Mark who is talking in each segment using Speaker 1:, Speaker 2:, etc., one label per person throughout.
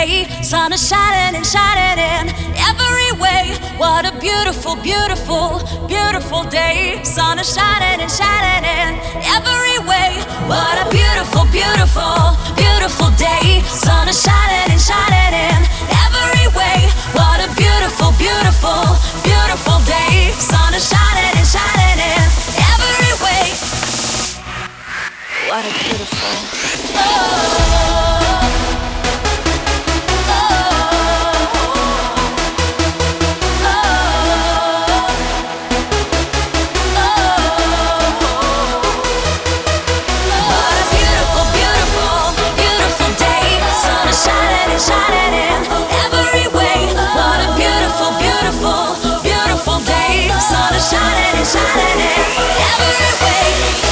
Speaker 1: day, sun is shining and shining in every way. What a beautiful, beautiful, beautiful day, sun is shining and shining in every way. What a beautiful, beautiful, beautiful day, sun is shining and shining in every way. What a beautiful, beautiful, beautiful day, sun is shining and shining in every way. What a beautiful. Shining in every way. What a beautiful, beautiful, beautiful day. Sun is shining and shining in every way.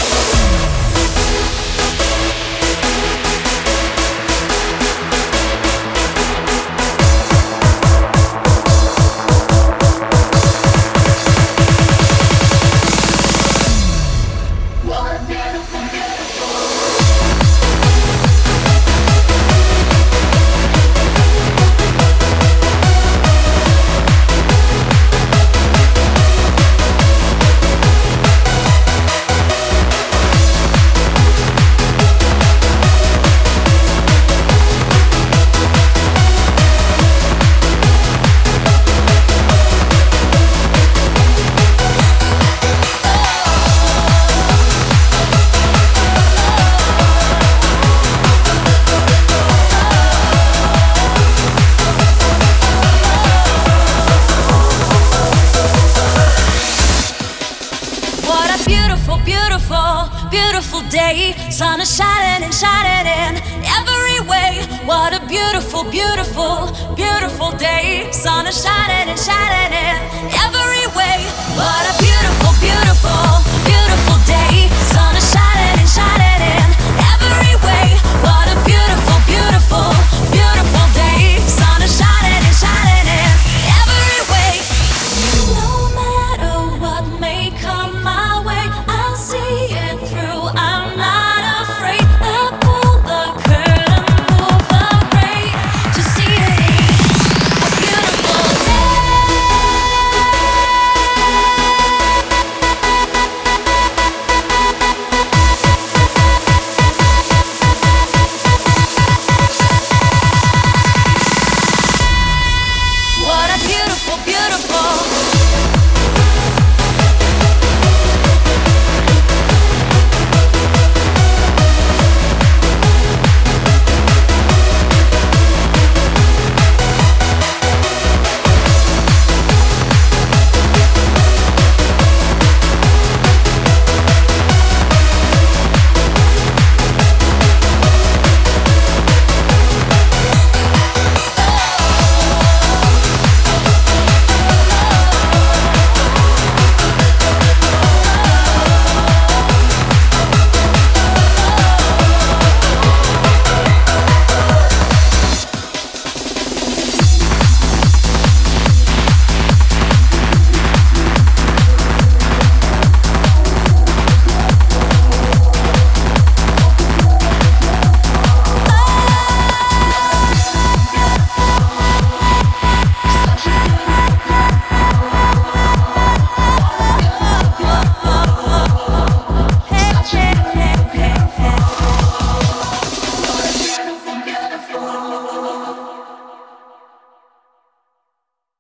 Speaker 1: Beautiful day, sun is shining and shining in every way. What a beautiful, beautiful, beautiful day, sun is shining and shining in every